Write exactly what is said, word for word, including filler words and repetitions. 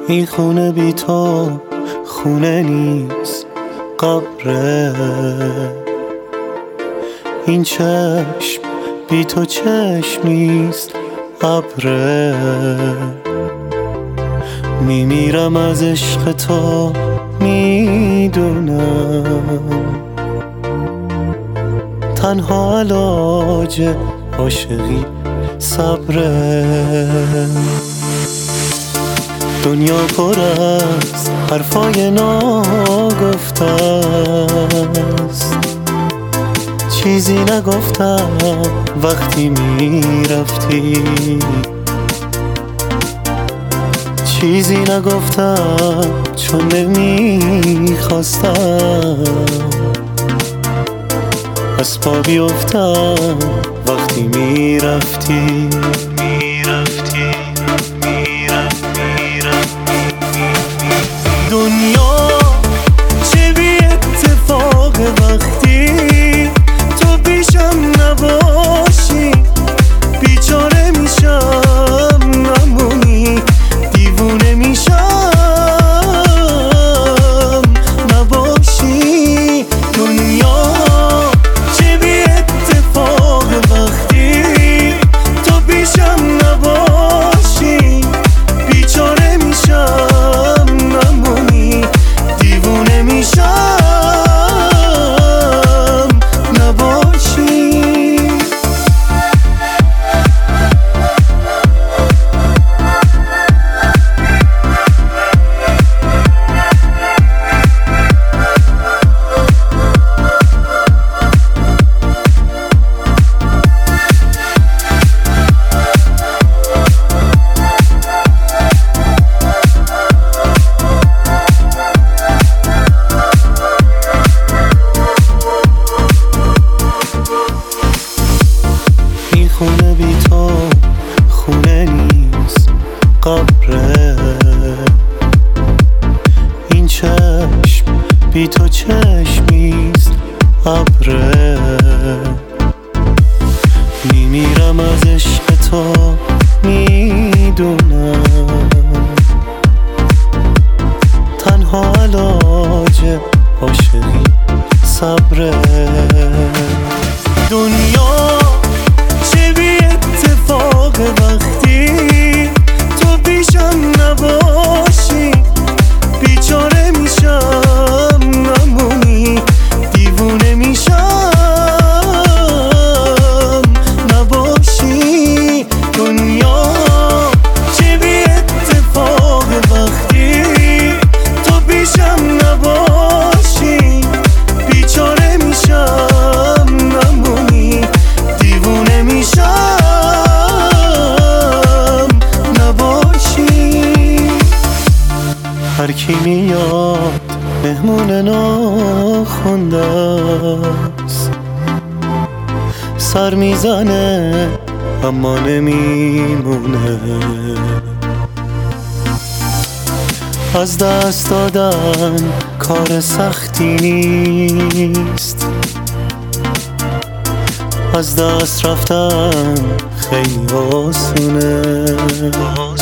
این خونه بی تو خونه نیست، قبره. این چشم بی تو چشم نیست، ابره. میمیرم از عشق تو، میدونم تنها علاج عاشقی صبره. دنیا پر از حرفای ناگفته است، چیزی نگفتم وقتی میرفتی، چیزی نگفتم چون نمیخواستم از پا بیفتم وقتی میرفتی. میرفتی دنیا چه بی اتفاق وقتی تو پیشم نباشی، بیچاره میشم نمونی، دیوونه میشم نباشی. دنیا چه بی اتفاق وقتی تو پیشم نباشی، بیچاره میشم خونه بی تو خونه نیست، قبره. این چشم بی تو چشم نیست، ابره. میمیرم از عشق تو، میدونم تنها علاج عاشقی صبره. دنیا چه بی اتفاق وقتی تو پیشم نباشی، بیچاره میشم نمونی، دیوونه میشم نباشی. دنیا چه بی اتفاق وقتی تو پیشم نباشی، بیچاره میشم نمونی، دیوونه میشم نباشی. هر کی میاد مهمون ناخونده است، سر میزنه اما نمیمونه. از دست دادن کار سختی نیست، از دست رفتن خیلی آسونه.